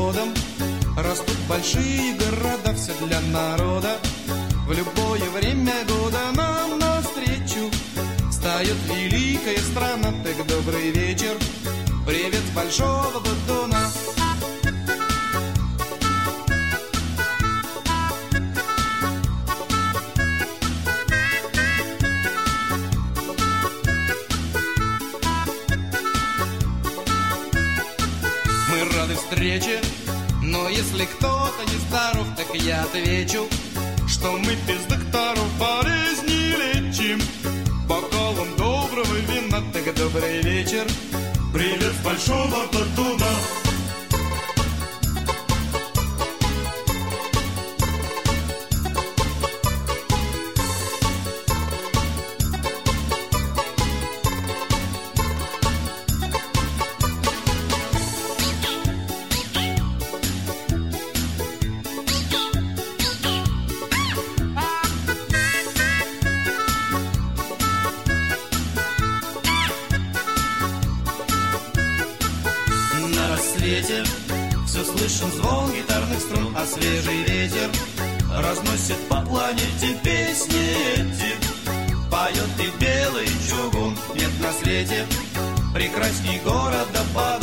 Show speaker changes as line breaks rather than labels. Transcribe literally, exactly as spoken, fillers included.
годом растут большие города, все для народа. В любое время года нам навстречу встает великая страна. Так добрый вечер, привет с большого Батуна. Мы рады встрече, но если кто-то не здоров, так я отвечу, что мы без докторов болезни лечим бокалом доброго вина. Так добрый вечер, привет с большого Батуна. Все слышен звон гитарных струн, а свежий ветер разносит по планете песни эти. Поет и белый чугун, нет на свете прекрасней города Батуми.